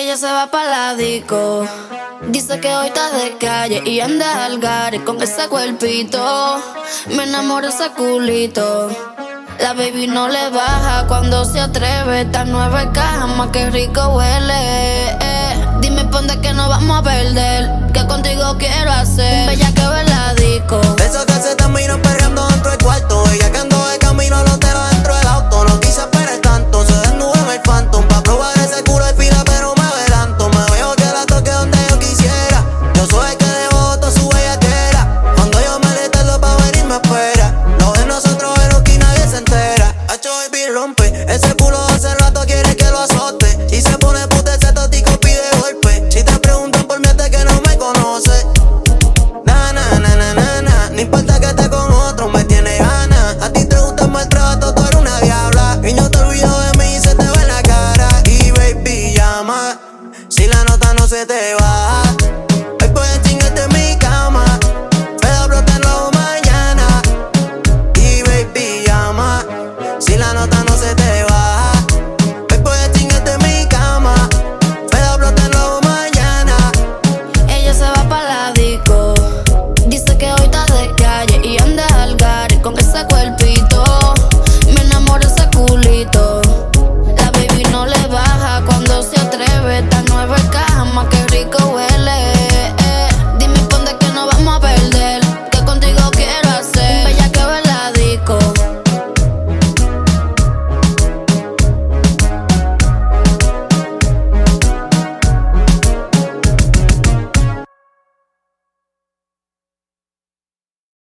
ella se va pa' la disco. Dice que hoy está de calle y anda al gare con ese cuerpito. Me enamora ese culito. La baby no le baja cuando se atreve. Está 9 camas, qué rico huele. Dime pa' dónde que no vamos a perder, que contigo quiero hacer bella que ve la disco. Eso que se terminó perreando dentro del cuarto. Ella que andó de camino al hotel dentro del auto. No quise esperar tanto, se desnudó en el Phantom pa' probar ese culo de fila, pero me adelanto. Me veo que la toque donde yo quisiera. Yo soy el que debo toda su bellaquera. Cuando yo me le tardo pa' venir me espera. Lo de nosotros es lo que nadie se entera. Hacho baby rompe, ese culo hace rato quiere que lo azote. Y se pone puta ese totico pide golpe. Si te preguntan por mí es que no me conoce. No importa que esté con otro, me tiene ganas. A ti te gusta el maltrato, tú eres una diabla. Y no te olvido de mí y se te ve en la cara. Y baby llama, si la nota no se te baja.